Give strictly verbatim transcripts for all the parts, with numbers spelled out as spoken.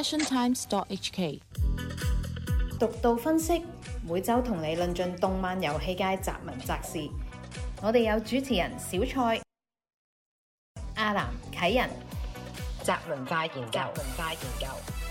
passion times dot h k。 獨到分析，每週同你論盡動漫遊戲界雜文雜事。我哋有主持人小蔡、阿南、啟仁，雜文化研究，雜文化研究。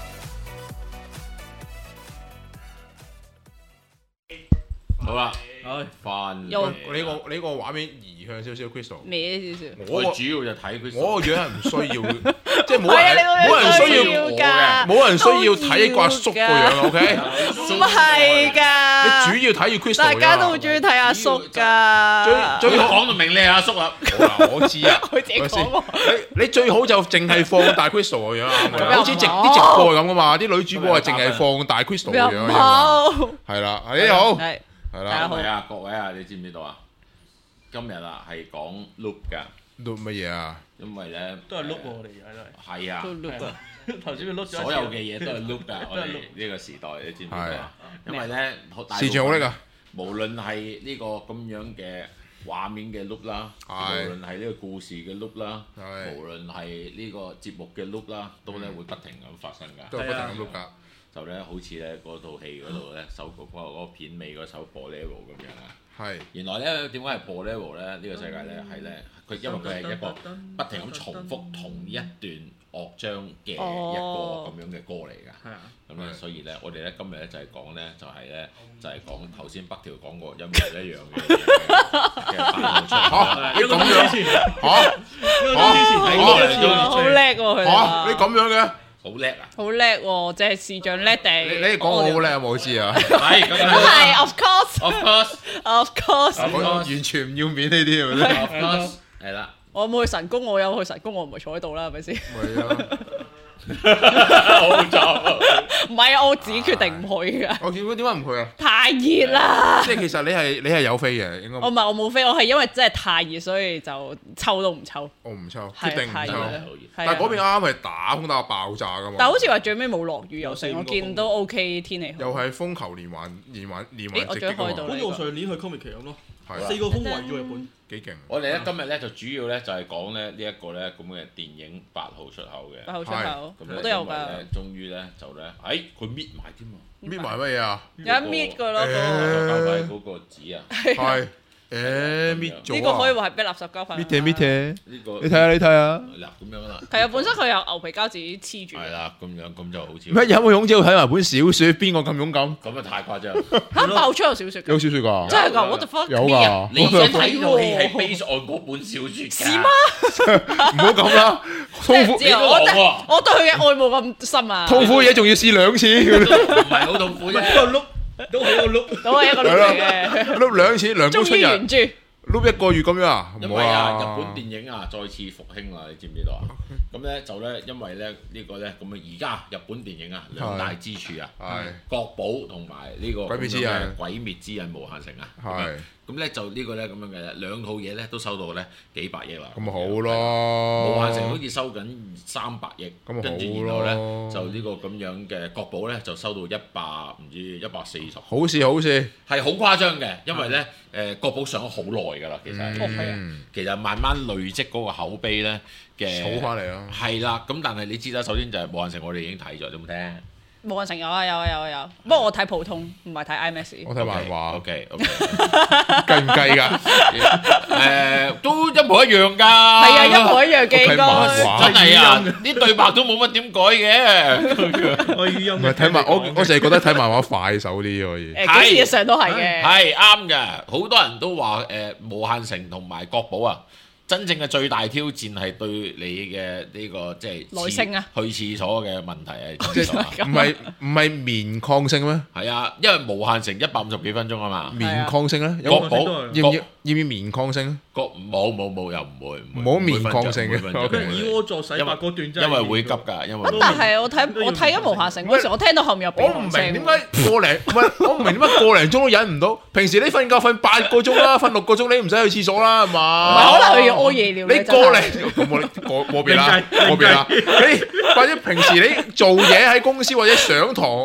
好啦， 唉， 翻又嚟你個你個畫面移向少少 Crystal， 歪少少。 我主要就睇佢， 我個樣係唔需要，即係冇係啊， 人你個冇人需要要我㗎， 嘅，冇人需要睇個阿叔個樣 ，OK？ 唔係㗎， 你主要睇住 Crystal 大家都好㗎中意睇阿叔㗎。 最最好講到明你係阿叔啦。 好啦，我知啊， 佢自己講喎你你最好就淨係放大 Crystal 個樣啱㗎， 咁又好似直唔好啲直播係咁噶嘛，啲女主播係淨係放大 Crystal 個樣又唔㗎嘛， 好， 係啦，你好， 係係大家好啦， 係啊，各位啊，你知唔知道啊？今日啊係講 loop 㗎， 錄乜嘢啊？ 因為咧都係碌喎，我哋而家都係。 係啊都，碌啊！ 頭先佢碌咗一次所有嘅嘢都係 loop 㗎。我哋都係 loop 呢個時代，你知唔知道係啊？因為咧，大視像好叻㗎， 無論係呢個咁樣嘅畫面嘅 loop 啦，無係論係呢個故事嘅 loop 啦， 係無論係呢個節目嘅 loop 啦，都咧會不停咁發生㗎。 都係不停咁錄㗎。 就咧好似咧嗰套戲嗰度咧首嗰個嗰個片尾嗰首播 level 咁樣啊！ 係原來咧點解係播 level 咧？呢個世界咧係咧佢因為佢係一個不停咁重複同一段樂章嘅一個咁樣嘅歌嚟㗎。 係啊， 咁咧所以咧我哋咧今日咧就係講咧就係咧就係講頭先北條講過一模一樣嘅嘢嘅版號出嚟。 一個鐘之前， 嚇一個鐘之前， 嚇一個鐘之前好叻喎佢嚇， 哋你咁樣嘅？ 好叻啊！ 好叻喎，即係視像叻地。 你你講我好叻啊！我知啊， 係咁樣係 of course Of course, of course。 我完全唔要面呢啲係咪先？ of course，係啦。 我冇去神宮，我有去神宮，我唔係坐喺度啦，係咪先？ 係啊， 好錯。 唔係啊，我自己決定唔去㗎， 我見佢點解唔去啊？ 太熱啦。 即係其實你係你係有飛嘅，應該我唔係我冇飛，我係因為真係太熱，所以就抽都唔抽。 我唔抽， 係決定唔抽。 太熱啦好熱但係嗰邊啱啱係打風打到爆炸㗎嘛。 但係好似話最尾冇落雨又成，我有四五個風見都 OK 天氣好。 又係風球連環連環連環咦我直擊㗎嘛， 終於開到啦好似我上年去 Comic 期咁咯， 係四個風圍住日本。 幾勁。 我哋咧今日咧就主要咧就係講咧呢一個咧咁嘅電影八號出口嘅。 八號出口， 咁咧我都有㗎， 因為咧，終於咧就咧，誒佢搣埋添啊！ 搣埋乜嘢啊？ 有一搣㗎咯。 誒就交翻嗰個紙啊！ 係誒搣咗啊！ 呢個可以話係俾垃圾膠粉。 搣嘅搣嘅， 呢個你睇下你睇下。 嗱咁樣啦。 係啊，本身佢有牛皮膠紙黐住。 係啦，咁樣咁就好似乜有冇勇氣去睇埋本小説？邊個咁勇敢？ 咁啊太誇張！ 嚇爆出有小説㗎， 有小説㗎， 真係㗎，what the fuck？ 有㗎。 你想睇套戲係 base on 嗰本小説㗎？ 是嗎？ 唔好咁啦，痛苦即係我對我對佢嘅愛冇咁深啊。 痛苦嘢仲要試兩次， 唔係好痛苦啫。 都係碌，都係一個碌。 都係一個碌嚟嘅。 碌兩次涼煲終春日， 於原著。 碌一個月咁樣啊？唔好因為啊，日啊！ 本電影啊再次復興啦，你知唔知道啊？咁咧就咧，因為咧呢個咧咁啊，而家日本電影啊兩大支柱啊， 係國寶同埋呢個鬼滅之咁樣嘅刃鬼滅之刃無限城啊。 係咁咧就呢個咧咁樣嘅兩套嘢咧都收到咧幾百億啦。 咁咪好咯。 無限城好似收緊三百億， 咁咪好跟住然後咧咯就呢個咁樣嘅國寶咧就收到一百唔知一百四十， 好事好事， 係好誇張嘅，因為咧誒國寶上咗好耐㗎啦，其實哦係啊嗯， 其實慢慢累積嗰個口碑咧嘅儲翻嚟啦。 係啦，咁但係你知啦，首先就係無限城我哋已經睇咗，有冇聽？ 無限城有啊有啊有啊有，不過我睇普通，唔係睇 IMAX。 我睇漫畫， OK OK， 計唔計㗎？ 誒都一模一樣㗎。係係啊，一模一樣嘅我睇漫應畫真係啊！啲對白都冇乜點改嘅。 我語音唔係睇漫，我我淨係覺得睇漫畫快手啲可以。 該。誒，幾事實上都係嘅。 係啱嘅，好多人都話誒、呃、無限城同埋國寶啊，真正嘅最大挑戰係對你嘅呢、個即係耐性啊去廁所嘅問題係即知道啊係唔係唔係棉抗性咩？ 係啊，因為無限城一百五十幾分鐘啊嘛， 棉抗性咧，有國寶冇要唔要要唔要棉抗性？ 國冇冇冇又唔會唔會冇面抗性嘅唔會分鐘 ，OK 跟住以我作洗白嗰段真係因為會急㗎，因為啊！但係我睇我睇緊無限城嗰時，我聽到後面有我唔明點解個零唔係我唔明點解個零鐘都忍唔到。平時你瞓覺瞓八個鐘啦，瞓六個鐘你唔使去廁所啦，係唔嘛？ 係可能佢要屙夜尿咧。 你個零咁我我我邊啦，我邊啦。你或者平時你做嘢喺公司或者上堂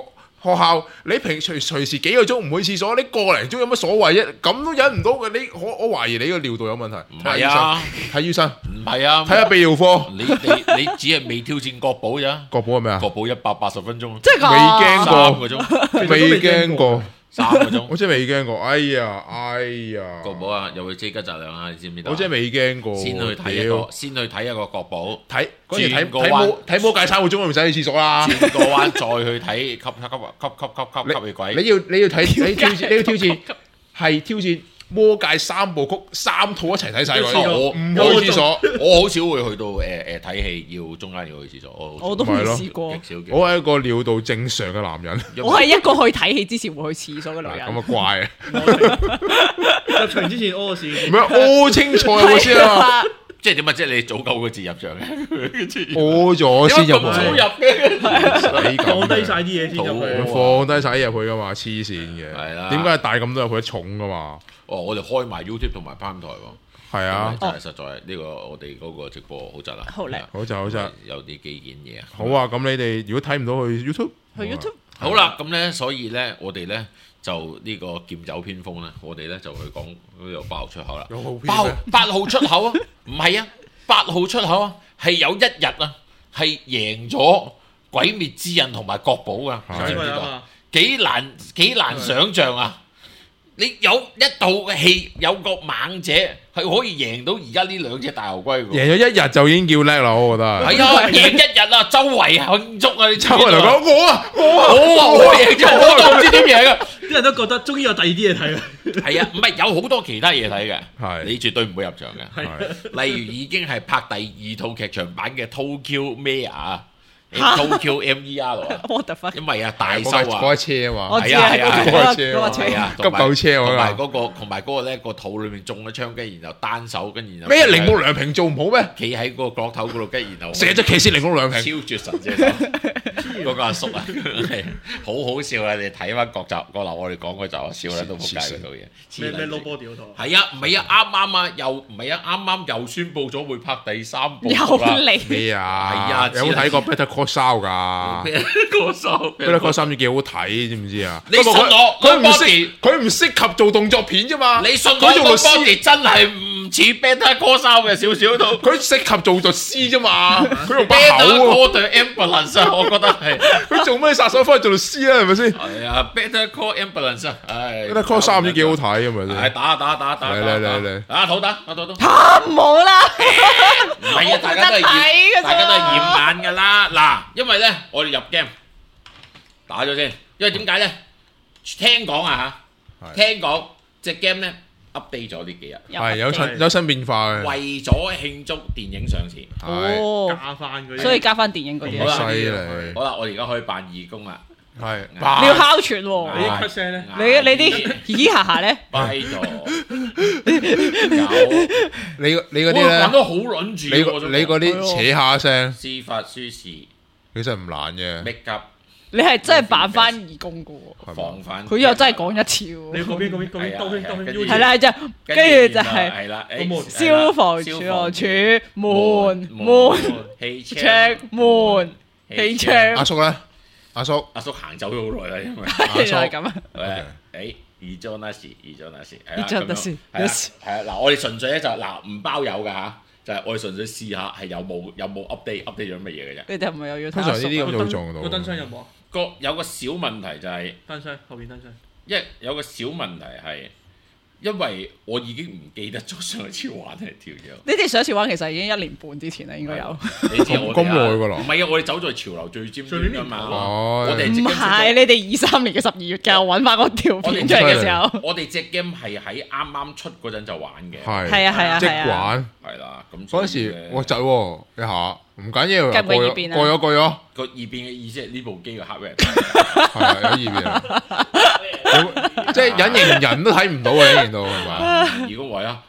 學校你平隨隨時幾個鐘唔去廁所，你個零鐘有乜所謂啫？咁都忍唔到嘅，你我我懷疑你個尿道有問題。 唔係啊， 睇醫生， 唔係啊， 睇下泌尿科。 你你你只係未挑戰國寶咋？ 國寶係咩啊？ 國寶一百八十分鐘， 即係未驚三個過， 鐘， 未驚過， 三個鐘。 我真係未驚過。哎呀，哎呀， 國寶啊，又去遮吉澤亮啊，你知唔知道啊？ 我真係未驚過。 先去睇一個，先去睇一個國寶， 睇嗰時睇轉個彎睇魔睇魔界三個鐘都唔使去廁所啦。 轉個彎再去睇吸吸吸吸吸吸吸血鬼。 你要你要睇你挑戰你要挑戰係挑戰魔界三部曲三套一齊睇晒佢， 我唔去廁所。 我好少會去到誒誒睇戲，要中間要去廁所。我好少我都未試過。 極少嘅。 我係一個尿道正常嘅男人， 我係一個去睇戲之前會去廁所嘅女人。 咁啊怪啊！ 入場之前屙屎， 唔係屙清楚我先啊嘛， 即係點啊？即係你早九個字入場嘅， 屙咗先入點解咁早入去， 嘅？ 使咁放低晒啲嘢先入肚去。 放低晒啲入去噶嘛，黐線嘅。 係啦點解帶咁多入去重噶嘛？ 哦，我哋開埋 YouTube 同埋 Prime 台喎。 係啊， 真係實在呢個我哋嗰個直播好窒啊！ 好叻好就好就有啲基建嘢啊。 好啊！咁你哋如果睇唔到去 YouTube， 去 YouTube 好啦，咁咧，所以咧，我哋咧就呢個劍走偏鋒咧，我哋咧就去講呢個八號出口啦。 有好八號八號出口啊，唔係啊，八號出口啊，係有一日啊，係贏咗鬼滅之刃同埋國寶啊， 係知唔知道啊？ 啊， 幾難幾難想像啊！你有一套戲有個猛者係可以贏到而家呢兩隻大牛龜喎。 贏咗一日就已經叫叻啦，我覺得係。 係啊，贏一日啊，周圍慶祝啊！你知唔知道啊？ 周圍嚟講，我啊，我啊， 我啊，我贏咗，我都唔知點贏啊！ 啲人都覺得終於有第二啲嘢睇啦。 係啊，唔係有好多其他嘢睇嘅， 係你絕對唔會入場嘅。 係例如已經係拍第二套劇場版嘅 Tokyo Mayor 啊，Tokyo M E R 啊， what the fuck？ 因為啊大修嗰啊架。車啊嘛， 我知係啊係啊嗰個係啊嗰個車係啊， 急救車我話同埋嗰個同埋嗰個咧個肚裏面中咗槍，跟住然後單手，跟住然後咩鈴木良平做唔好咩？ 企喺個角頭嗰度，跟住然後成隻騎士鈴木良超平， 絕神射手，嗰個阿叔啊，係好好笑啊！你睇翻各集嗰樓，我哋講嗰集，我笑喺度仆街嗰套嘢。 咩咩黐撚 low 線 body 嗰套。 係啊，唔係啊，啱啱啊，又唔係啊，啱啱又宣布咗會拍第三部又啦。 嚟， 咩啊？ 係啊有冇睇過 Better Call Saul 㗎咩歌手 ？Better Call Saul 幾好睇，知唔知啊？ 你信我佢唔 Nobody 識，佢唔適合做動作片啫嘛。 你信我佢做律個師， body 真係唔似 Better Call Saul 嘅少少都。 佢適合做律師啫嘛。佢用把 Better 口喎， Call the Ambulance 啊，我覺得係佢做咩殺手翻去做律師啊？係咪先係啊，Better Call Ambulance 啊，唉 ？Better Call Saul 唔知幾好睇，係咪係先？ 打打打打嚟嚟嚟嚟啊！好打啊！打打。 嚇唔好啦， 唔係啊，大家都係冇得睇㗎驗， 咋大家都係驗眼㗎啦。嗱，因為咧，我哋入 game 打咗先，因為點解咧？聽講啊嚇， 係聽講隻 game 咧 update 咗呢幾日， 係有新有新變化嘅， 為咗慶祝電影上市。 係哦， 加翻嗰啲。 所以加翻電影嗰啲好啦啊， 犀利， 好啦，我哋而家可以扮義工啦。 係你要哮喘你喎， 啲 cut 聲咧， 你你啲嘻嘻哈哈咧， 拜咗有， 你你嗰啲我講咧， 得好撚住你喎。我想講你嗰啲扯下聲， 司法書士其實唔難嘅， make up 你係真係扮翻義工嘅喎， 係嘛？ 防範， 佢又真係講一次你喎， 要嗰邊嗰邊嗰邊兜圈兜圈， 係係啦，就跟住就係係啦， 個門消防處我處門門氣窗門氣窗阿，叔咧，阿叔阿叔行走咗好耐啦，因為原來係咁啊， 誒誒，二張那時，二張那時，係啦二張那時咁樣係啦 yes 係啊，嗱，我哋純粹咧就嗱唔包有㗎嚇，就係我哋純粹試下係有冇有冇 update update 咗乜嘢嘅啫。 你哋係咪又要通常呢啲睇咁都會撞到。 個燈箱有冇啊？ 個有個小問題就係， 燈箱後邊燈箱。 一有個小問題係，因為我已經唔記得咗上次玩係條友。 你哋上次玩其實已經一年半之前啦，應該有。 你知我哋啊咁耐㗎啦唔係啊，我哋走在潮流最尖端㗎嘛。 哦我哋唔係，你哋二三年嘅十二月嘅，我揾翻嗰條片出嚟嘅時候， 我哋隻 game 係喺啱啱出嗰陣就玩嘅， 係係啊係啊即係啊， 玩係啦。咁嗰陣時我窒喎一下，唔緊要， 計唔計啊過咗異變啊過咗過咗， 個異變嘅意思係呢部機嘅 hardware 係啊有異變啊，有即係隱形人都睇唔到啊！隱形到係嘛？ 如果話啊，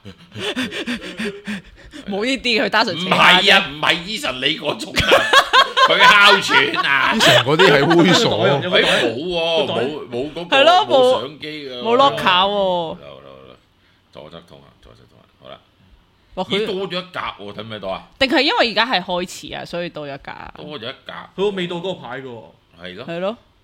冇呢啲佢單純唔扯下啫係啊，唔係 Eason 你嗰種啊，佢哮喘啊， 以前嗰啲係猥瑣， 佢冇喎，冇冇嗰個係咯冇冇相機嘅， 冇 lock 卡喎。 好啦好啦好啦，左側通啊，左側通啊，好啦， 哇佢咦多咗一格喎，睇唔睇到啊？ 定係因為而家係開始啊，所以到一格。 多咗一格， 佢未到嗰個牌嘅喎。 係咯。 係咯，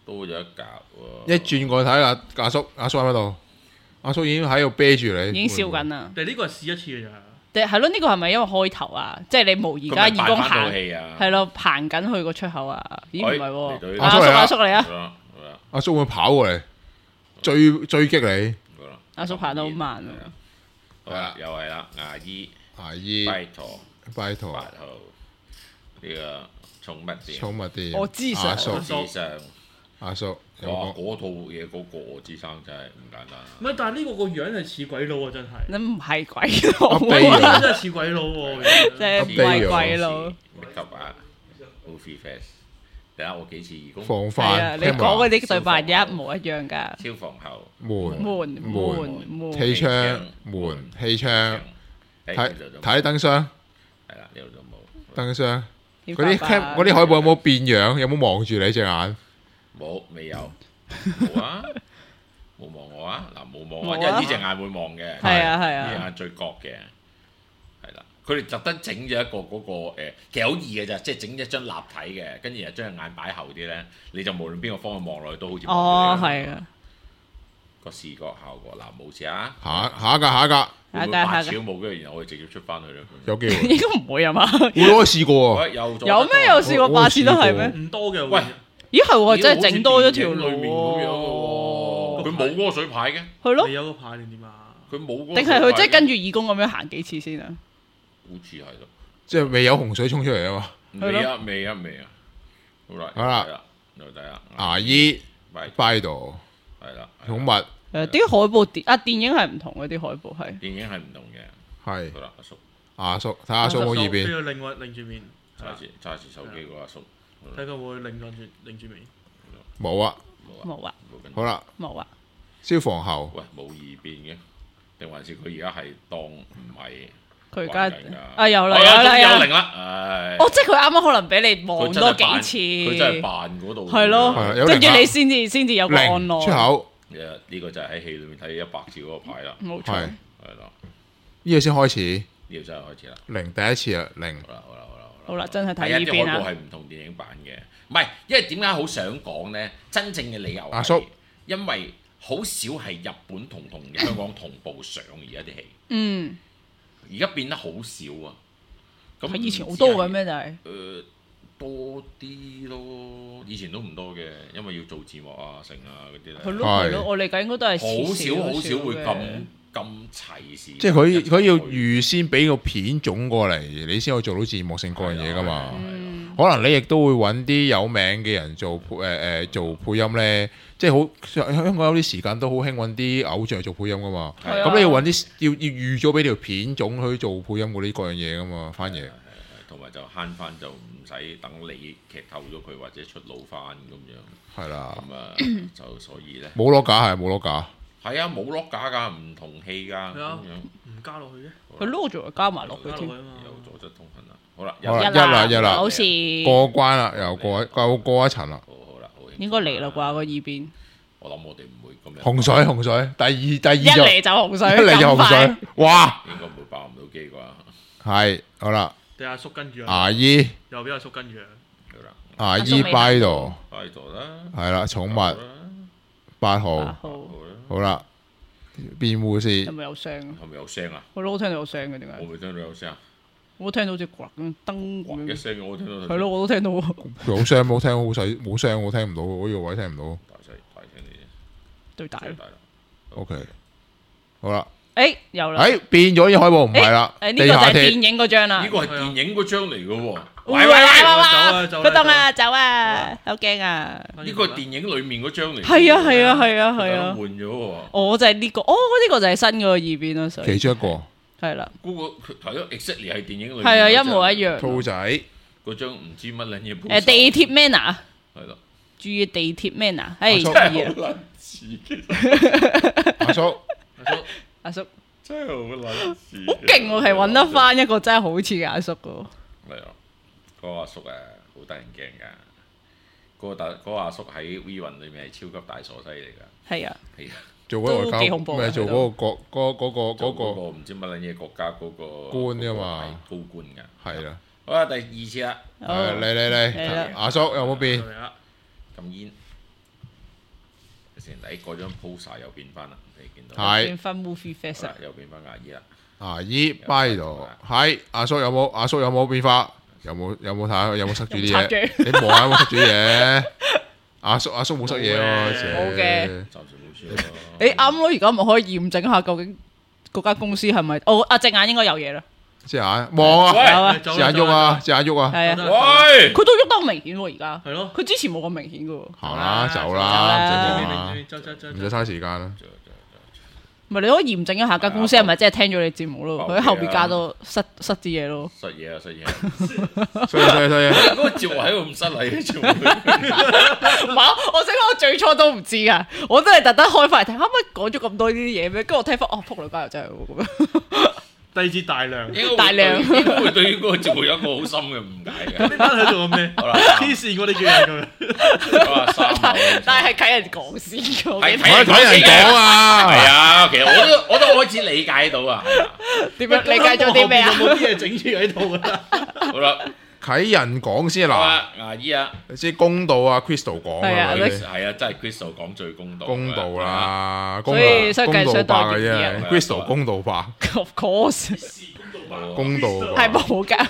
多咗一格喎。 一轉過去睇阿阿叔，阿叔喺邊度？阿叔已經喺度啤住你， 已經笑緊啦。 但係呢個係試一次嘅咋。 誒係咯，呢個係咪因為開頭啊？即係你模擬而家義工行係係咯，行緊去個出口啊？咦唔係喎， 阿叔阿叔嚟啊！ 阿叔會跑過嚟追追擊你。 阿叔行得好慢啊！ 好啦，又係啦，牙醫牙醫拜陀拜陀八號呢個寵物店。 寵物店。 我知上阿叔之上。 阿叔， 哇！嗰套嘢嗰個我知生真係唔簡單。 唔係，但係呢個個樣係似鬼佬啊！真係。 你唔係鬼佬阿啊！真係似鬼佬喎， 即係唔係鬼佬。 急啊 o f Fest， 等下我幾次義工。 防範。 你講嗰啲對白一模一樣㗎。 消防喉。 門門門門氣槍門氣槍。睇睇燈箱。 係啦，呢度都冇。 燈箱。嗰啲 cam 嗰啲海報有冇變樣？有冇望住你隻眼？ 冇，未有，冇啊，冇望我啊，嗱冇望我，因為呢隻眼會望嘅， 係啊係啊， 呢隻眼最角嘅，係啦，佢哋特登整咗一個嗰個誒，其實好易嘅咋，即係整一張立體嘅，跟住又將隻眼擺後啲咧，你就無論邊個方向望落去都好似哦係啊， 個視覺效果嗱冇事啊， 下下一格下一格， 下一格下一格，冇跟住然後我哋直接出翻去啦， 有機會， 應該唔會啊嘛， 會攞試過啊， 有有咩有試過八次都係咩？ 唔多嘅， 喂。 咦係喎，真係整多咗條路喎！佢冇嗰個水牌嘅， 係咯， 你有個牌定點啊？ 佢冇嗰個。 定係佢即係跟住義工咁樣行幾次先啊？ 好似係咯， 即係未有洪水衝出嚟啊嘛！ 未啊未啊未啊！好啦， 好啦， 又睇下牙醫、拜度， 係啦， 寵物。 誒啲海報電啊電影係唔同嘅，啲海報係。 電影係唔同嘅。 係。 好啦，阿叔。 阿叔，睇下阿叔冇異變。 要另外擰住面。 揸住揸住手機個阿叔。 睇佢會擰轉住擰住面。 冇啊。 冇啊。 好啦。 冇啊。 消防喉。 喂，冇異變嘅，定還是佢而家係當唔係？ 佢而家啊有啦有啦有零啦，唉！ 哦，即係佢啱啱可能俾你望多幾次， 佢真係扮嗰度。 係咯，跟住你先至先至有個按鈕出口。 誒，呢個就係喺戲裏面睇一百字嗰個牌啦。 冇錯。 係。 係啦。 呢個先開始。 呢個真係開始啦。 零第一次啊，零。 好啦好啦好啦好啦，真係睇呢邊啊。 第一啲海報係唔同電影版嘅，唔係，因為點解好想講咧？真正嘅理由阿叔， 因為好少係日本同同香港同步上而家啲戲。 嗯。 而家變得好少啊！咁以前好多嘅咩就係？ 誒多啲咯，以前都唔多嘅，因為要做字幕啊、成啊嗰啲咧。 係咯係咯，我理解應該都係好少好少會咁咁齊時。 即係佢佢要預先俾個片種過嚟，你先可以做到字幕性嗰樣嘢噶嘛。可能你亦都會揾啲有名嘅人做誒誒做配音咧，即係好香港有啲時間都好興揾啲偶像做配音噶嘛。咁你要揾啲要要預咗俾條片種去做配音嗰啲各樣嘢噶嘛，翻嘢。 同埋就慳翻就唔使等你劇透咗佢或者出路翻咁樣。 係啦。 咁啊就所以咧。 冇攞架係冇攞架。 係啊，冇落架㗎，唔同戲㗎咁樣。 唔加落去嘅。 佢攞咗加埋落去添。 有組織通訊啦。好啦， 好啦，一啦一啦， 好似過關啦，又過過過一層啦。 好啦，好應該嚟啦啩個耳邊。 我諗我哋唔會咁樣。 洪水洪水，第二第二一嚟就洪水， 一嚟就洪水，哇！ 應該唔會爆唔到機啩。 係，好啦。 對阿叔跟住牙醫。 又俾阿叔跟住。 好啦。 牙醫拜度。 拜度啦。 係啦，寵物。八號。好啦。辯護士。 係咪有聲啊？ 係咪有聲啊？ 我都聽到有聲嘅，點解？ 我未聽到有聲啊。 我聽到好似咣燈咁一聲，我聽到。 係咯，我都聽到。 佢好聲冇聽，好細冇聲，我聽唔到，我呢個位聽唔到。 大細大聲啲。 對大咯。 O K，好啦。 誒，有啦。 誒，變咗呢海報唔係啦。 誒，呢個就係電影嗰張啦。 呢個係電影嗰張嚟嘅喎。 喂喂喂喂， 走啊走！ 佢動啊，走啊，好驚啊！ 呢個係電影裡面嗰張嚟。 係啊係啊係啊係啊。 換咗喎。 我就係呢個，哦，呢個就係新嗰個耳邊咯，所以。 其中一個。 係啦。 嗰個係咯 exactly 係電影裏面。 係啊，一模一樣。 兔仔嗰張唔知乜撚嘢。 誒地鐵 man 啊！ 係咯。 注意地鐵 man 啊！係。 真係好撚似嘅。阿叔， 阿叔， 阿叔。 真係好撚似。 好勁喎，係揾得翻一個真係好似嘅阿叔嘅喎。 係啊，嗰個阿叔誒好得人驚㗎。嗰個大嗰個阿叔喺 V 雲裏面係超級大傻西嚟㗎。 係啊。 係啊。 做嗰個外交咩？做嗰個國嗰嗰個嗰個唔知乜撚嘢國家嗰個官㗎嘛， 高官㗎。 係啦。 好啦，第二次啦。 嚟嚟嚟，阿叔有冇變？ 禁煙。 先睇嗰張 poster 又變翻啦，你見到係變翻 movie face 好啦又變翻牙醫啦。 牙醫巴喺度，係阿叔有冇？阿叔有冇變化？有冇有冇睇下有冇塞住啲插嘢？ 住你望下有冇塞住啲嘢？阿叔阿叔冇塞嘢喎， 冇嘅暫時冇輸咯。 誒啱咯，而家咪可以驗證下究竟嗰間公司係咪？哦，啊隻眼應該有嘢啦， 隻眼望啊， 喂有啊， 隻眼喐啊，隻眼喐啊， 係啊， 喂， 佢都喐得好明顯喎，而家係咯， 佢之前冇咁明顯嘅喎。 行啦，走走啦， 啦唔使望啦， 走走走唔使嘥時間啦。 唔係你可以驗證一下間公司係咪真係聽咗你節目咯？ 啊佢喺後邊加多塞塞啲嘢咯。 失嘢啊失嘢啊！ 所以所以所以， 嗰個節目喺度咁失禮嘅節目， 唔係，我想講我最初都唔知噶，我真係特登開翻嚟睇，可唔可以講咗咁多呢啲嘢咩？跟住我聽翻，哦，仆女家又真係喎咁樣。 低至大量， 應該會大量對應該會對於嗰個節目有一個好深嘅誤解嘅。 你班喺度咁咩？ 好啦， 黐線我哋叫人咁好啦，三號， 但係睇人講先嘅，我係記得我睇人講啊， 係啊，其實我都我都開始理解到啊。係啊點樣理解咗啲咩啊？ 有冇啲嘢整住喺度啊？ 好啦， 睇人講先嗱， 好啦，牙醫啊， 你知公道啊，Crystal 講係啊你啊嗰啲， 係啊，真係 Crystal 講最公道。 公道。啦，公道所以所以公道計上當白嘅然要啫，Crystal 公道白， Of course 公道係白。 冇㗎，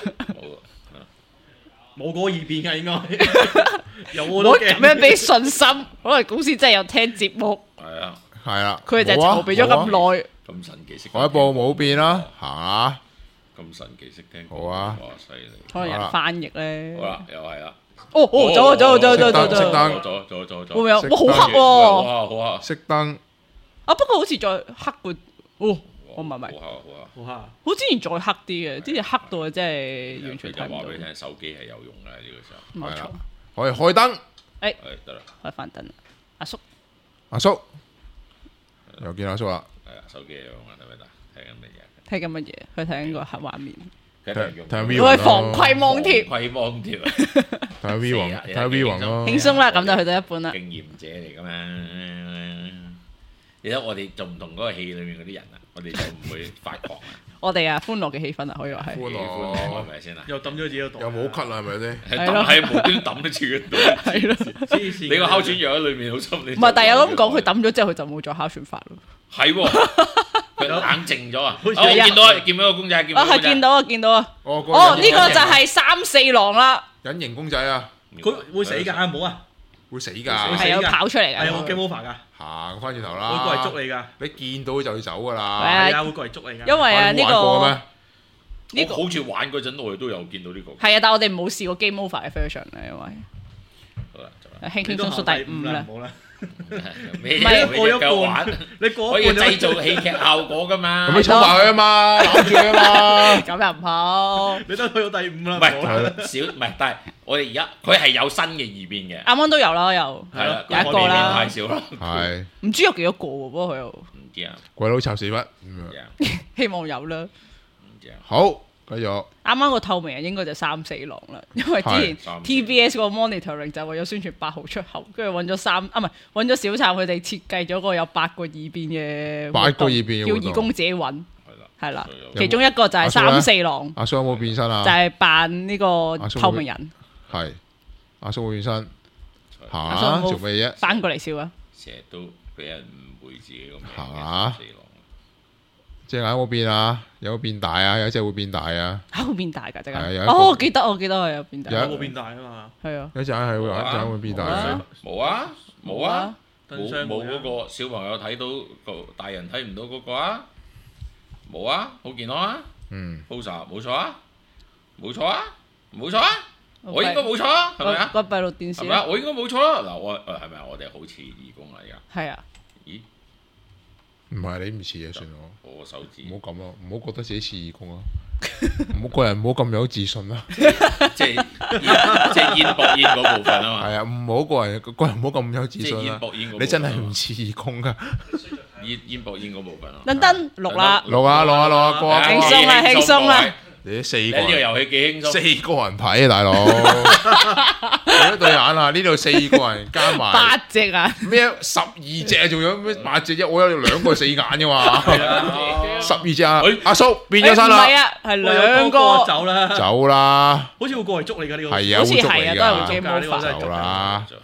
冇嗰個異變㗎應該，有唔好我都驚。 咁樣俾信心。可能公司真係有聽節目， 係啊， 係啦， 佢哋就係冇啊籌備咗咁冇啊耐。 咁神奇識。 下一步冇變啦，行下。 咁神奇識聽。 好啊哇，犀利。 可能有人翻譯咧。 好啦，又係啦。 哦哦，走啊走啊走啊走啊走啊走熄燈啊！ 走咗走咗走。 會唔會有？ 熄哇，好黑燈喎！ 好啊好啊。 熄燈， 啊，不過好似再黑過，哦，我唔係唔係， 好啊好啊。 好嚇， 好之前再黑啲嘅，之前黑到啊，真係完全睇唔佢就話俾你到。 聽，手機係有用嘅呢個時候。 冇錯係啦，可以開燈。 係得啦， 開翻燈啦，阿叔。 阿叔又見阿叔啦， 係啊，手機有用啊，得唔得？睇緊乜嘢？ 睇緊乜嘢？佢睇緊個黑畫面， 睇睇睇 V 因為防窺網貼， 窺網貼啊， 睇下 V 王，睇下 V 王咯。 輕鬆啦，咁就去到一半啦。 經驗者嚟噶嘛。你睇我哋就唔同嗰個戲裏面嗰啲人啊，我哋就唔會發狂啊， 我哋啊，歡樂嘅氣氛啊，可以話係。 歡喜歡聽係樂， 咪先啊？ 又抌咗自己個袋， 又冇咳啦，係咪先？ 係係咯抌係無端抌得住嘅度， 係咯， 黐線。 你個哮喘藥喺裏面好深，你唔係，但係有咁講，佢抌咗之後，佢就冇再哮喘法咯。 係喎，佢冷靜咗啊！ 好似哦我見到啊，見到個公仔，見到啊， 個公仔係見到啊，見到啊。 哦， 哦，呢個個就係三四郎啦， 隱形公仔啊， 佢會死㗎，冇啊， 會死㗎， 會死係有跑出嚟係有嘅。 game over 㗎， 行翻轉頭會過嚟啦。 捉你㗎， 你見到就要走㗎係啦。 啊係啊，會過嚟捉你㗎。 因為啊，呢你冇玩過個咩？ 呢個我好似玩嗰陣，我哋都有見到呢個。 係啊，但係我哋冇試過 game over 嘅 version 咧，因為好啦，走啦。 輕輕鬆鬆第五啦。 冇啦， 咩唔係嘢過一夠玩？ 半，你過可以一半就製造戲劇效果噶嘛？ 咁你衝埋去啊嘛，攬住佢啊嘛。 咁又唔好。 你都去到第五啦， 唔冇啦係少，唔係，但係我哋而家佢係有新嘅異變嘅， 啱啱都有啦，又係啦， 有一個啦太少啦， 係唔知有幾多個喎，不過佢又唔知啊， 鬼佬插屎忽咁唔知樣。 啊， 希望有啦。 唔知啊， 好，繼續。 啱啱個透明人應該就三四郎啦，因為之前係三 T B S 個 monitoring 就為咗宣傳八號出口，跟住揾咗三啊唔係揾咗小杉佢哋設計咗個有八個異變嘅活動， 八個異變嘅活動叫義工自己揾， 係啦， 係啦所以有， 其中一個就係三四郎， 阿叔有冇變身啊？ 就係扮呢個阿叔透明人， 係阿叔會變身，行阿叔啊， 冇做咩啫？ 翻過嚟笑啊！ 成日都俾人誤會自己個名嘅係嘛四郎隻眼有冇變啊？有冇變大啊？有一隻會變大啊？ 嚇會變大㗎，真係。 係啊有一個哦，我記得我記得係有變大， 有有冇變大啊嘛？ 係啊， 有一隻眼係會，有一隻眼會變大好啊啊！ 冇啊，冇啊，冇燈箱冇嗰個小朋友睇到個大人睇唔到嗰個啊，冇啊，好健康啊嗯， ，poster 冇錯啊，冇錯啊，冇錯啊，我應該冇錯啊，係咪啊？ 個閉路電視係咪啊？我應該冇錯啦。嗱，我誒係咪啊？我哋好似義工啊，而家。 係啊， 咦？ 唔係你唔似啊，算我。 我手指唔好咁咯，唔好覺得自己似義工啊！唔好個人唔好咁有自信啦。 即係煙即係煙博煙嗰部分啊嘛。 係啊，唔好個人個人唔好咁有自即係煙信啦。 博煙嗰部分啊嘛。 你真係唔似義工噶。 煙煙博煙嗰部分啊。 等等錄啦， 錄啊錄啊錄啊，過啊輕過啊！ 鬆啦輕鬆啦各位你四你呢個個人， 遊戲幾輕鬆。 四個人睇啊，大佬。你一對眼啊，呢度四個人加埋八隻啊！ 咩十二隻啊，仲有咩八隻啫？我有兩個四眼噶嘛。十二隻啊！阿叔變咗身啦， 唔係啊，係我有兩個個， 走啦， 走啦， 好似會過嚟捉你㗎呢個。 係啊， 好似會捉你係啊都係會㗎， 驚魔法呢個真係走啦。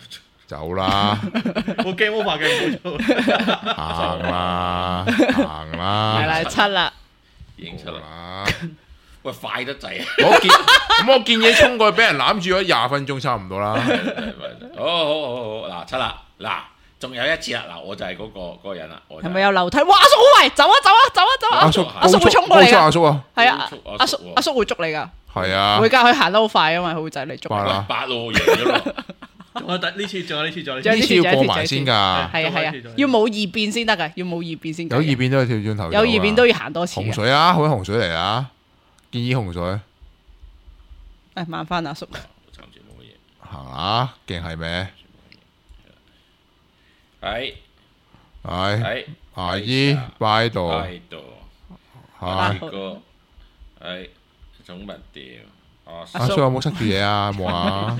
走啦， 我 game over 嘅冇錯。 行啦，行係啦， 啦，七啦， 已經出啦。 啦。 喂，快得滯啊！ 我見咁我見嘢衝過去，俾人攬住咗廿分鐘差唔多啦。 好好好好，嗱七啦，嗱仲有一次啦，嗱我就係嗰個嗰個人啦。我就係咪有樓梯？哇！阿叔好危，走啊走啊走啊走啊！ 阿叔阿叔會衝過嚟㗎， 高速阿叔啊， 係啊高速， 阿叔阿叔喎阿叔會捉你㗎， 係啊會，㗎，佢行得好快啊嘛，佢會仔嚟捉你。 快啦八咯，贏咗咯。 仲有第呢次，仲有呢次，仲有仲有呢次。 呢次要過埋先㗎， 係啊係啊再一次， 要冇異變先得㗎，要冇異變先計有異變都要跳轉頭。 有異變都要行多次㗎。 洪水啊，好洪水嚟啊！建議洪水誒，慢翻阿叔， 暫時冇乜嘢。 行啊，勁係咩？ 係係係阿姨拜度， 喺度。 係呢個係總物調。阿阿叔有冇塞住嘢啊？冇啊！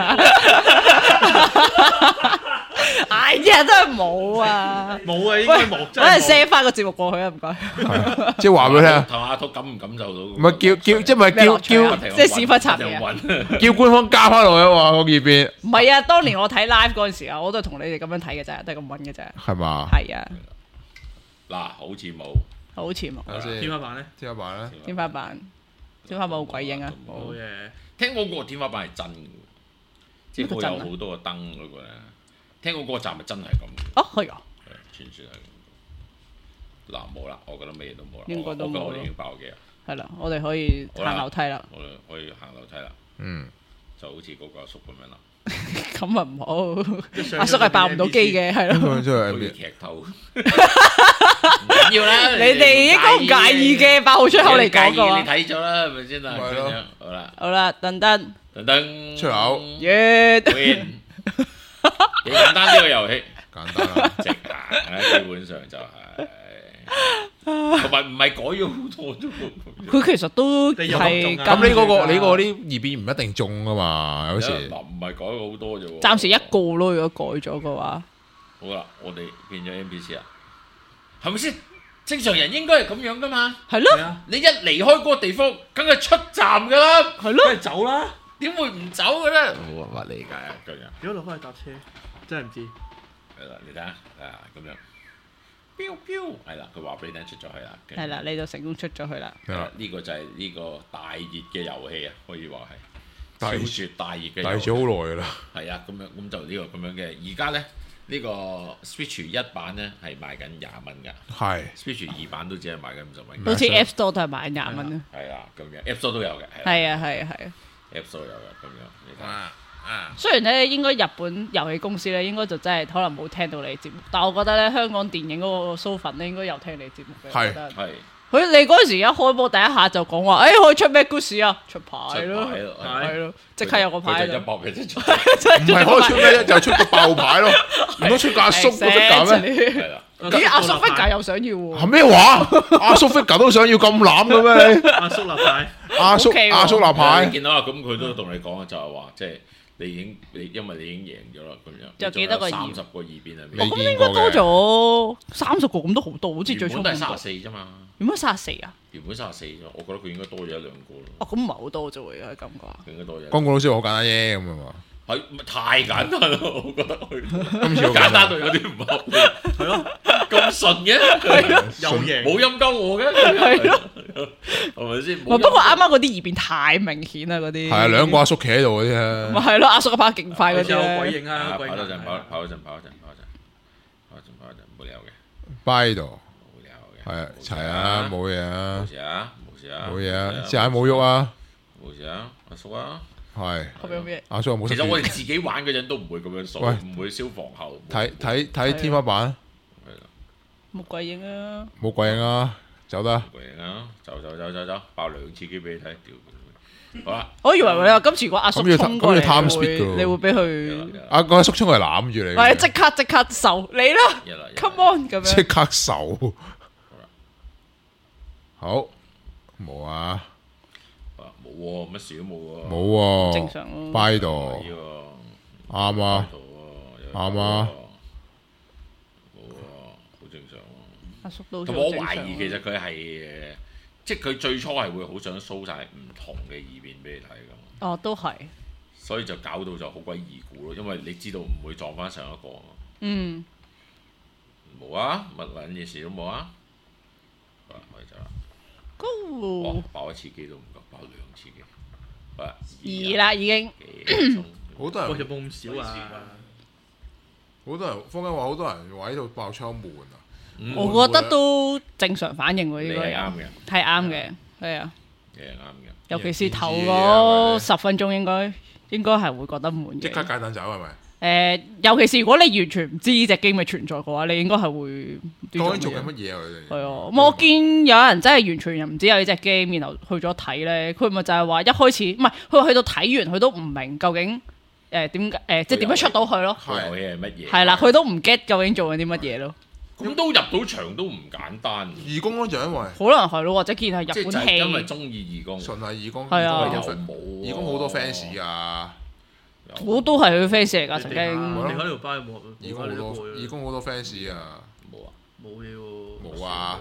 哎呀，真係冇啊！ 冇啊，應喂， 該冇，真揾人係冇。 send 翻個節目過去啊，唔該。 即係話俾你聽， 同阿濤感唔感受到？ 唔係叫叫，即係唔係咩叫樂趣啊叫即係屎忽插嘢啊嘢。 叫官方加翻落去啊嘛？嗰異變唔係啊，當年我睇 live 嗰陣時啊，我都係同你哋咁樣睇嘅啫，都係咁揾嘅啫。 係嘛？ 係啊， 嗱，好似冇。 好似冇睇下先天花板咧， 天花板咧， 天花板，天花板好鬼影啊！ 冇嘢。 聽講個天花板係真嘅喎，即係佢咩叫真啊有好多個燈嗰個咧。聽講嗰個站係真係咁嘅， 哦，係啊， 係傳説係咁。嗱冇啦，我覺得咩都冇啦， 應該都冇咯我我覺得我哋已經爆機啦， 係啦，我哋可以好啦行樓梯啦。 我哋可以行樓梯啦， 嗯， 就好似嗰個阿叔咁樣啦， 咁啊唔好， 上阿叔係爆唔到機嘅，係咯。 咁即係好似劇透。唔緊要啦， 你哋應該唔介意嘅，爆好出口嚟講嘅你話。 睇咗啦，係咪先啊？ 咪咯咁樣好啦， 好啦，噔噔， 等等出口完。 幾簡單呢個遊戲。 簡單啦。 直行咧，基本上就係、同埋唔係改咗好多啫喎。 佢其實都你有係咁中啊咁你嗰個跟住㗎你嗰啲異變唔一定中噶嘛，有時嗱唔係改咗好多啫喎。 暫時一個咯，如果改咗嘅話， 好啦，我哋變咗 N P C 啦，係咪先？正常人應該係咁樣噶嘛。 係咯， 係啊， 你一離開嗰個地方，梗係出站噶啦， 係咯， 梗係走啦。 點會唔走嘅咧？冇辦法理解啊，咁樣如果落翻去搭車，真係唔知。 係啦，你睇下啊，咁樣，飆飆係啦，佢話俾你聽出咗去啦， 係啦，你就成功出咗去啦。 係啦，呢個就係呢個大熱嘅遊戲啊，可以話係大超絕大熱嘅遊戲。 大咗好耐噶啦。 係啊，咁樣咁就呢個咁樣嘅。而家咧呢個 Switch 一版咧係賣緊廿蚊㗎係 ，Switch 二版都只係賣緊五十蚊㗎。 好似 App Store 都係買廿蚊啊。 係啊，咁樣 App Store 都有嘅，係係啊，係啊，係啊。 App Store 有嘅，咁樣你睇下啊， 雖然咧，應該日本遊戲公司咧，應該就真係可能冇聽到你節目，但我覺得咧，香港電影嗰個蘇粉咧，應該有聽你節目嘅。 係我覺得係佢你嗰陣時一開波第一下就講話，誒可以出咩故事啊？出牌咯， 出牌咯係咯，即刻有個牌喺度。 佢就一搏嘅啫， 唔係可以出咩啫？就出個爆牌咯，唔通出個阿叔嗰隻架咩？ 係啦， 咦，阿叔 figure 又想要喎。 係咩話？阿叔 figure 都想要咁攬嘅咩？你阿叔立牌， 阿叔 OK 喎阿叔立你牌， 見到啦，咁佢都同你講啊，就係話即係你已經你因為你已經贏咗啦，咁樣就幾多個二三十個異變係未咩？ 咁應該多咗三十個咁都好多，好似最初原本都係三十四啫嘛， 原本三十四啊？ 原本三十四啫，我覺得佢應該多咗一兩個咯， 哦，咁唔係好多啫喎，如果係咁嘅應該多咗。 光顧老師好簡單啫咁啊嘛。 係咪太簡單啦？我覺得佢今次好簡單到有啲唔合理， 係咯， 咁順嘅， 又贏。 冇陰鳩我嘅， 係咯， 係咪先？ 唔係不過啱啱嗰啲異變太明顯啦，嗰啲係啊，兩個阿叔企喺度嗰啲啊， 咪係咯，阿叔嘅跑勁快嗰啲有鬼咧， 影啊，鬼影跑多陣，跑跑多陣，跑多陣，跑多陣，跑多陣，跑多陣，冇理由嘅， 擺喺度， 冇理由嘅， 係啊，齊啊，冇嘢啊冇，事啊，冇事啊， 冇嘢啊，隻眼冇喐啊， 冇事啊，阿叔啊。 係後邊有咩？ 阿叔有冇識住？ 其實我哋自己玩嗰陣都唔會咁樣數， 喂唔會消防喉。 睇睇睇天花板， 係啦， 冇鬼影啊！ 冇鬼影啊，走得。 鬼影啊，走走走走走，爆兩次機俾你睇，屌！好啦， 我以為你話今次如果阿叔咁要衝過嚟， 咁要 time 你 speed 會㗎喎你會俾一啦佢， 阿個阿叔衝過嚟攬住你， 係即刻即刻受你啦一啦 ，come on 咁即樣。 刻手。好，冇啊， 冇喎，乜事都冇喎， 冇喎， 正常咯擺喺度， 係喎， 啱啊，啱啊， 冇喎，好正常喎。 阿叔都好似同埋我好正常懷疑其實佢係誒，即係佢最初係會好想 show 晒唔同嘅異變俾你睇咁。 哦，都係所以就搞到就好鬼易估咯，因為你知道唔會撞翻上一個啊嘛。 嗯， 冇啊，乜撚嘢事都冇啊。好啦，可以走啦。 高哇！爆一次機都唔夠，爆兩次機。好啦， 二啦已經。 幾鐘好多人喂，有冇咁少啊？ 好多人，坊間話好多人話喺度爆槍悶啊！ 嗯我覺得都正常反應喎， 你呢個係啱嘅， 係啱嘅，係啊。 你係啱嘅。 尤其是頭見知嗰嘅十分鐘應該應該係會覺得悶即刻嘅。 解彈走係咪？ 誒，尤其是如果你完全唔知呢隻 game 嘅存在嘅話，你應該係會究竟做緊乜嘢乜嘢啊？佢哋係啊，我見有人真係完全唔知有呢隻 game，然後去咗睇咧，佢咪就係話一開始唔係，佢話去到睇完佢都唔明究竟誒點解誒即係點樣出到去咯， 個遊戲係乜嘢？ 係啦，佢都唔 get 究竟做緊啲乜嘢咯， 咁都入到場都唔簡單。 義工咯，就因為可能係咯，或者見係即係就日本係因為戲， 中意義工， 純係義工， 係啊有義工有冇？ 義工好多 fans 啊！ 我都係佢 face 嚟㗎，曾你經哋喺條巴有冇？ 義工好多，義工好多 fans 啊！ 冇啊， 冇嘢喎。 冇啊，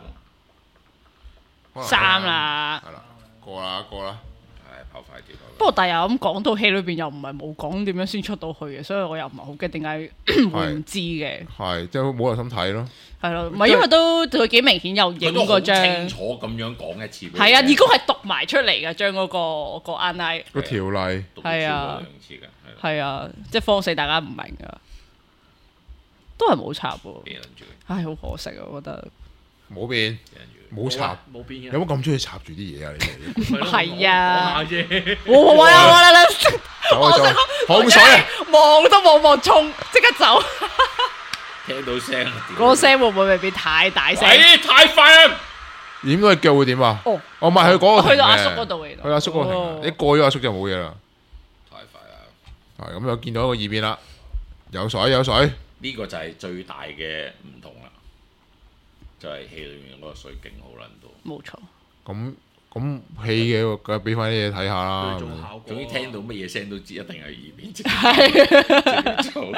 可能三啦。 係啦，過啦過啦， 係跑快啲。 不過但係又咁講到戲裏邊又唔係冇講點樣先出到去嘅，所以我又唔係好驚點解會唔知嘅， 係即係冇耐心睇咯。 係咯，唔係因為都佢幾明顯有影佢都好嗰張， 清楚咁樣講一次俾你聽。 係啊，義工係讀埋出嚟嘅，將嗰個個 a n i 個條例讀咗超過係啊兩次嘅，係係啊，即係方死大家唔明噶，都係冇插喎， 俾人住， 唉，好可惜啊，我覺得冇變， 俾人住。 冇插， 冇變嘅。 有冇咁中意插住啲嘢啊？你哋係啊講下啫。 哇哇哇哇啦， 走啊走啊，洪水啊！ 望都冇望衝，即刻走， 聽到聲啊！ 嗰個聲會唔會未必太大聲？ 喂，太快啦！ 點都係腳會點啊？ 哦， 我唔係去嗰個去到阿停嘅叔嗰度嚟， 去阿叔嗰個停啊哦一過咗阿叔就冇嘢啦。 太快啦！ 係咁又見到一個異變啦，有水有水， 呢個就係最大嘅唔同啦，就係戲裏面嗰個水勁好撚多。 冇錯。 咁咁戲嘅梗係俾翻啲嘢睇下啦佢。做效果。 總之聽到乜嘢聲都知，一定係耳邊直係做。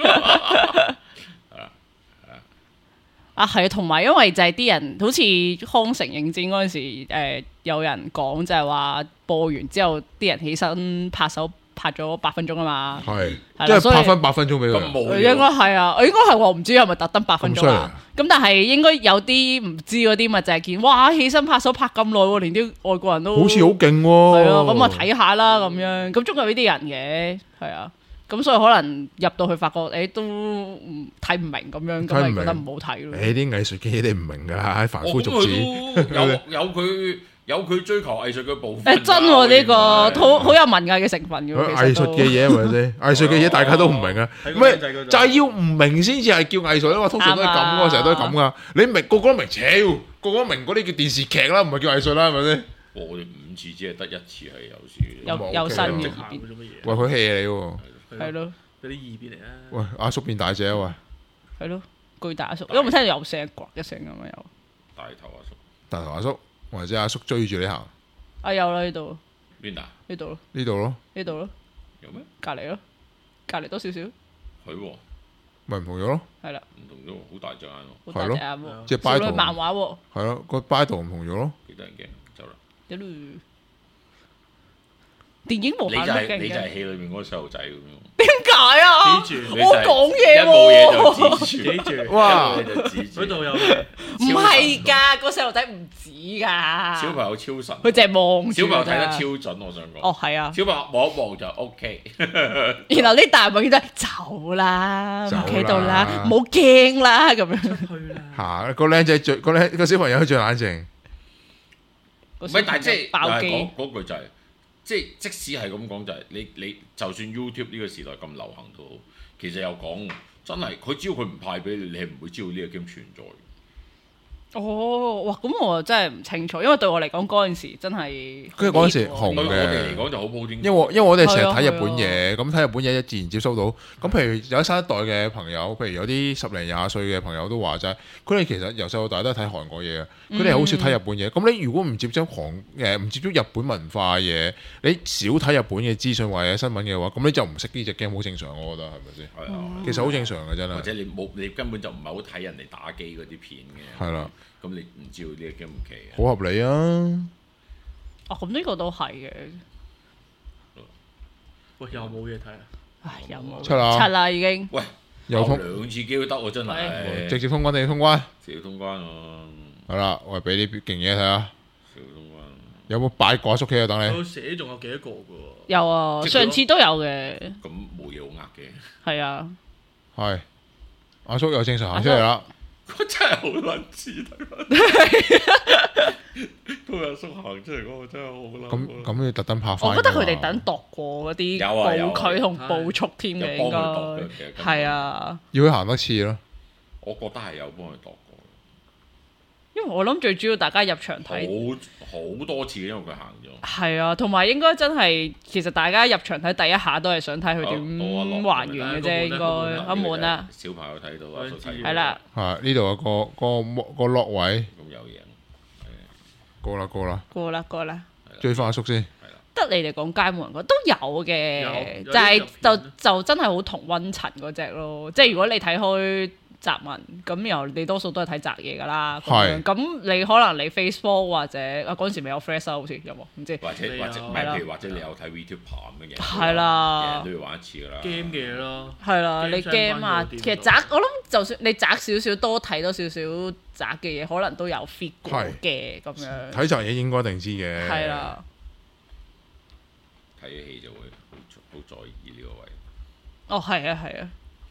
啊，係啊，同埋因為就係啲人好似康城影展嗰陣時，誒、有人講就係話播完之後，啲人起身拍手拍咗八分鐘啊嘛， 係係啦所以即係拍翻八分鐘俾佢。 咁冇應該係啊，我應該係我唔知係咪特登八分鐘啊咁犀利啊。 咁但係應該有啲唔知嗰啲咪就係見哇起身拍手拍咁耐喎，連啲外國人都好似好勁喎。 係啊，咁啊睇下啦咁樣，咁中有呢啲人嘅係啊。咁所以可能入到去發覺，誒、都唔睇唔明咁樣，咁睇唔明咪覺得唔好睇咯。 誒啲藝術嘅嘢你唔明㗎，喺凡哦咁夫俗子。 佢都有有佢有佢追求藝術嘅部分㗎。 誒真喎呢個我認為好好有文藝嘅成分嘅喎， 佢藝術其實都嘅嘢係咪先？藝術嘅嘢大家都唔明啊！ 喺個咩靚仔嗰度就係要唔明先至係叫藝術啊嘛！通常都係咁啱啊㗎，成日都係咁噶。你明個個都明，超個個都明嗰啲叫電視劇啦，唔係叫藝術啦，係咪先？ 我哋五次只係得一次係有時。 有咁啊有 OK 新啊嘅直行異變， 做乜嘢？ 喂，佢 hea 你喎！ 係咯有啲異變嚟啊！ 喂，阿叔變大隻啊！喂， 係咯，巨大阿叔，因為我聽到有聲，呱一聲咁樣有， 大頭阿叔大頭阿叔或者阿叔追住你行啊有啦呢度邊啊？ 呢度咯呢度咯， 呢度咯， 有咩？ 隔離咯，隔離多少少， 佢喎咪唔同咗咯， 係啦， 唔同咗喎，好大隻眼喎， 好大隻眼喎， 即係少 Battle 女漫畫喎， 係咯，個 battle 唔同咗咯。 幾得人驚，走啦！ 有咯，電影無你就限都勁係你就係嘅， 戲裏面嗰個細路仔咁樣。 點解啊？ 記住你就係我講嘢一冇嘢就喎， 指住， 記住哇一冇嘢就指住。 嗰度有唔係㗎，個細路仔唔止㗎， 小朋友超神， 佢淨係望住小朋友睇得㗎超準，我想講。 哦係啊。 小朋友望一望就 O K。 然後啲大人就走啦， 走啦唔企度啦，唔好驚啦咁樣。 去啦。 嚇個靚仔最個靚個小朋友最冷靜。 唔係，但係即係爆機又係講嗰句就係，即係即使係咁講就係，你你就算 YouTube 呢個時代咁流行都好，其實又講真係，佢只要佢唔派俾你，你係唔會知道呢個 game 存在。 哦，哇！咁我真係唔清楚，因為對我嚟講嗰陣時真係， 跟住嗰陣時紅對我嘅哋嚟講就好普天。 因為我因為我哋成日係啊睇日本嘢，咁睇日本嘢自然接收到。咁譬如有新一代嘅朋友，譬如有啲十零廿歲嘅朋友都話齋，佢哋其實由細到大都係睇韓國嘢嘅，佢哋好少睇日本嘢。咁你如果唔接觸韓誒唔接觸日本文化嘢，你少睇日本嘅資訊或者新聞嘅話，咁你就唔識呢隻 game 好正常，我覺得係咪先？ 係啊， 其實好正常嘅真係。 或者你冇你根本就唔係好睇人哋打機嗰啲片嘅。 係啦， 咁你唔知道呢個 game 唔奇嘅。 好合理啊！ 哦，咁呢個都係嘅。 喂，又冇嘢睇啊！ 唉，有冇出啦七啦已經。 喂， 有通兩次機都得喎，真係直接通關定通關？ 直接通關喎。 好啦，我係俾啲勁嘢睇下， 直接通關。 有冇擺過喺屋企啊？等你佢寫仲有幾多個嘅喎？ 有啊， 即係上次都有嘅。 咁冇嘢好呃嘅。 係啊， 係阿叔又正常行出嚟啦。 佢真係好撚似睇翻。都有叔行出嚟嗰個真係好撚。 咁咁要特登拍翻。 我覺得佢哋等度過嗰啲有啊有啊步距同步速添嘅，應有幫佢度嘅其實該係啊。 要佢行多次咯。 我覺得係有幫佢度過。 因為我諗最主要大家入場好睇好多次，因為佢行咗。 係啊，同埋應該真係其實大家入場睇第一下都係想睇佢點還原嘅啫，應該阿滿啦。 小朋友睇到啊，叔睇係啦， 係呢度有個個個落位， 咁有贏。 過啦過啦， 過啦過啦， 追翻阿叔先。 得你哋講街冇人講都有嘅， 有有就係啲入就片就真係好同温層嗰只咯。即係如果你睇開雜文，咁然後你多數都係睇雜嘢㗎啦。咁樣係咁你可能你 Facebook 或者啊嗰陣時未有 Flash 啊，好似有冇唔知？ 或者你有或者唔係啦係，譬如或者你有睇 VTuber 咁嘅嘢， 係啦人都要玩一次㗎啦。 game 嘅嘢咯， 係啦，你 game 相 game 啊， 關嘅其實宅我諗就算你宅少少，多睇多少少宅嘅嘢，可能都有 fit 過係嘅咁樣。 睇集嘢應該一定知嘅。 係啦， 睇戲就會好好在意呢個位。 哦係啊係啊。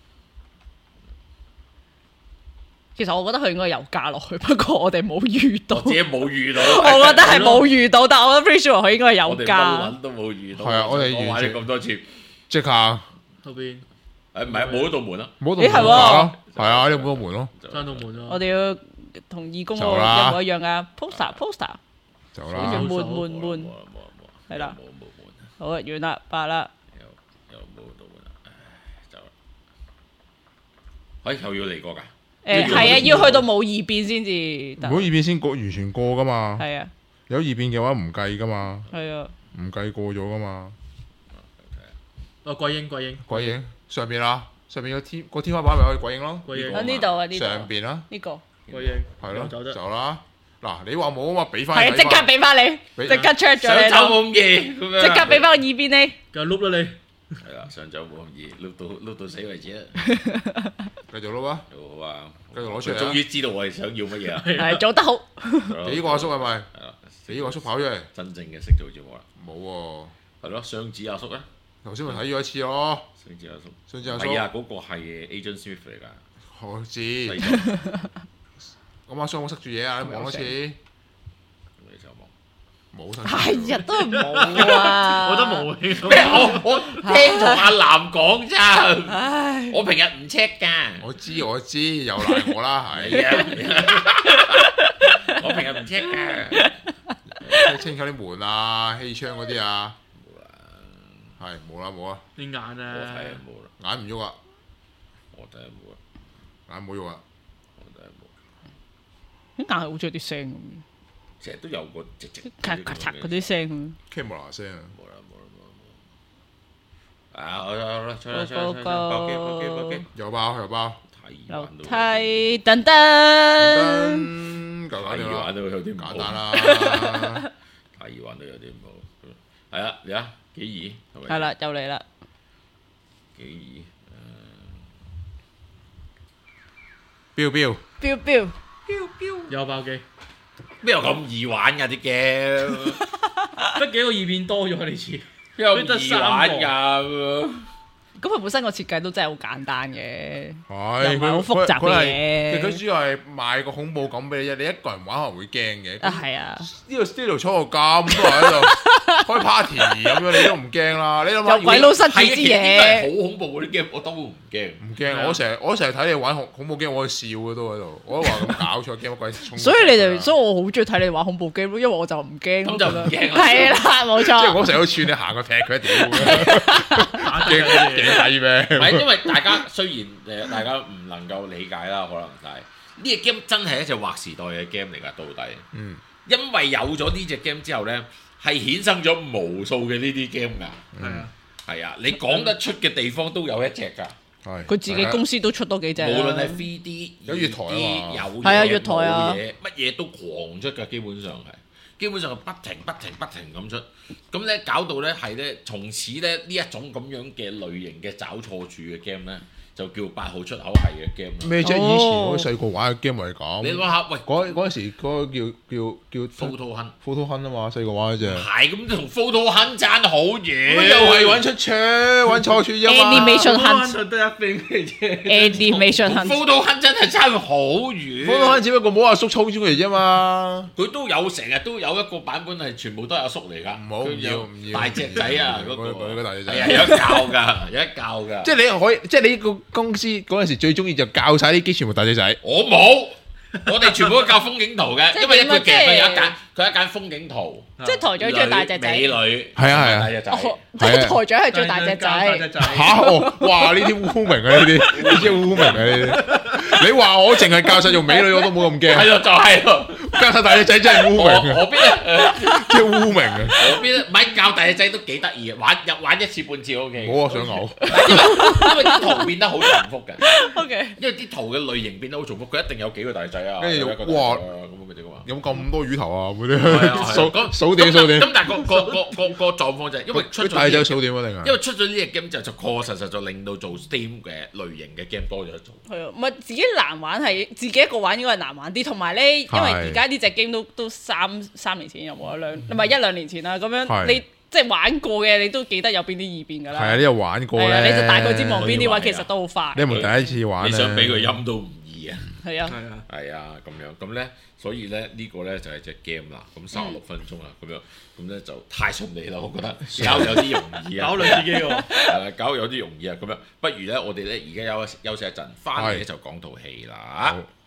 其實我覺得佢應該有加落去，不過我哋冇遇到。 我自己冇遇到， 我覺得係冇遇到，但係我覺得 pretty sure 佢應該我哋冇有加。 揾都冇遇到。 係啊我哋玩完全咗咁多次， 即刻後邊誒唔係冇嗰道門啊， 冇度咦係喎咯，係啊，呢冇度門咯， 閂到門咯。 我哋要同義工嗰個走啦一模一樣噶 poster poster。 走跟住啦。 悶悶悶冇啊冇啊冇啊係啦冇冇門， 好啊，完啦，八啦。 又又冇道門啦，唉走啦。哎又要嚟過㗎？ 誒係啊，要去到冇異變先至得。 唔好二變先過完全過噶嘛， 係啊有二變嘅話唔計噶嘛， 係啊， 唔計過咗噶嘛。 哦，桂英桂英鬼影上邊啦，上邊個天個天花板咪可以鬼影咯。 桂英啊呢度啊呢度上邊啦， 呢個桂英係咯， 走得走啦。嗱，你話冇啊嘛，俾翻係啊，即刻俾翻你， 俾即刻 check 咗你想走咯， 冇咁夜咁樣。 即刻俾翻個異變你。 繼續碌啦你。 係啦，上走冇咁易，碌到碌到死為止啦。 繼續撈啊！ 好啊， 繼續攞出嚟啊佢終於知道我哋想要乜嘢啦。 係做得好。 幾個阿叔係咪？ 係啦， 幾個阿叔跑出嚟？ 真正嘅識做節目啦。 冇喎， 係咯，雙子阿叔咧， 頭先咪睇咗一次咯。 雙子阿叔。 雙子阿叔， 係啊，嗰個係 Agent Smith 嚟㗎。 我知。 西咁裝阿叔我塞住嘢啊！你望多次， 咁你就望。 冇塞。 係啊，都係冇啊。 我覺得冇戲。 咩？我我聽同阿南講咋， 唉， 我平日唔 check 㗎。 我知我知，又賴我啦，係。 係啊，我平日唔 check 㗎。 清清啲門啊、氣窗嗰啲啊，係冇啦冇啦， 你眼我睇啊下，冇啦， 眼唔喐啊， 我睇下冇啦， 眼冇喐啊， 我睇下冇。 硬係好似有啲聲咁， 成日都有個直直咔咔嚓嗰啲聲咁。 camera 聲啊， 冇啦冇啦冇啦冇啦。啊好啦好啦，出啦出啦出啦， 報告爆機爆機爆機， 有包有包， 睇樓玩到梯噔噔， 噔，夠簡單睇玩啦， 到有啲唔好簡單啦， 睇玩到有啲唔好。係啊，嚟啊，幾易係咪？ 係啦，又嚟啦。 幾易標標標標有爆機， 邊有咁易玩㗎啲 game？ 得幾個異變多咗呢次。 邊有咁易玩㗎？ 咁佢本身個設計都真係好簡單嘅， 係又唔係好複雜嘅佢嘢佢主要係賣個恐怖感俾你啫，你一個人玩可能會驚嘅。 啊係啊， 呢度呢度坐個咁多人喺度開 party 咁樣，你都唔驚啦。你諗下， 有鬼佬塞住係啊， 支其實應該係嘢， 好恐怖嗰啲 game，我都唔驚。 唔驚，我成日我成日睇你玩恐恐怖 game，我笑嘅都喺度。我都話咁搞錯 game 乜鬼衝！ 所以你哋，所以我好中意睇你玩恐怖 game 咯，因為我就唔驚。 咁就唔驚啦係啦，冇即係錯。 我成日都串你行過踢佢一屌， 打驚嘅驚睇咩？ 唔係因為大家雖然誒大家唔能夠理解啦，可能但係呢隻 game 真係一隻劃時代嘅 game 嚟㗎，到底。 嗯。 因為有咗呢隻 game 之後咧，係衍生咗無數嘅呢啲 game 㗎。 係啊， 係啊，你講得出嘅地方都有一隻㗎。 係佢自己公司都出多幾隻啦。 無論係 three D、 有月台啊嘛有係啊嘢月台啊冇嘢乜嘢都狂出㗎，基本上係。 基本上係不停不停不停咁出，咁咧搞到咧係咧從此咧呢一種咁樣嘅類型嘅找錯處嘅 game 咧，就叫八號出口係嘅 game。 咩啫？以前我細個玩嘅 game 嚟講， 你諗下，喂， 嗰嗰陣時嗰個叫叫叫 Photo Hunt Photo Hunt 啊嘛，細個玩嗰隻。 係咁同 Photo Hunt 爭好遠。 咁又係揾出槍揾錯處啫嘛。 Animation Hunt 出得一邊嘅啫。 Animation Hunt Photo Hunt 真係爭好遠。 Photo Hunt 只不過冇阿叔操出嚟啫嘛。 佢都有成日都有一個版本係全部都係阿叔嚟㗎。 唔好唔要唔要大隻仔啊！嗰個嗰個大隻仔係啊，有得教㗎，有得教㗎。 即係你可以，即係你個公司嗰陣時最中意就教晒啲機全部大隻仔。 我冇，我哋全部都教風景圖嘅， 即係因為一佢其實佢有一點間，佢有一間風景圖。 即係台長最大隻仔， 美女係啊係啊大隻仔。 哦即係台長係最大隻仔。 嚇！哦，哇！呢啲污名啊，呢啲呢啲污名啊，呢啲。你話我淨係教晒做美女，我都冇咁驚。 係咯，就係咯。 教晒大隻仔真係污名何啊！ 何必咧？ 即係污名啊！ 何必咧？唔係教大隻仔都幾得意嘅，玩入玩一次半次 O K。 我啊想嘔。 因為啲圖變得好重複嘅。 O K。 因為啲圖嘅類型變得好重複，佢一定有幾個大隻仔啊， 跟住有一個大隻哇啊咁嘅點啊？ 有咁多魚頭啊！嗰係啊係啲數啊咁數點數點。 咁但係個個個個個狀況就係因為出咗呢佢大隻數點啊？定係？ 因為出咗呢隻 game 就就確實實就令到做 Steam 嘅類型嘅 game 多咗一做。 係啊，唔係自己難玩係自己一個玩應該係難玩啲，同埋咧，因為而家呢隻 game 都都三三年前有冇一兩，唔係一兩年前啦，咁樣係你即係玩過嘅，你都記得有邊啲異變㗎啦。 係啊，呢度玩過係啊， 咧。 你就大概知望邊啲位， 可以玩㗎其實都好快。 你有冇第一次玩你咧？ 想俾佢音都唔易啊！ 係啊， 係啊， 係啊，咁樣咁咧，所以咧呢個咧就係隻 game 啦。咁三十六分鐘啦，咁樣咁咧就太順利啦，我覺得搞有啲容易啊， 考慮自己喎。 係啦，搞有啲容易啊，咁樣不如咧我哋咧而家休休息一陣，翻嚟咧係就講套戲啦。 好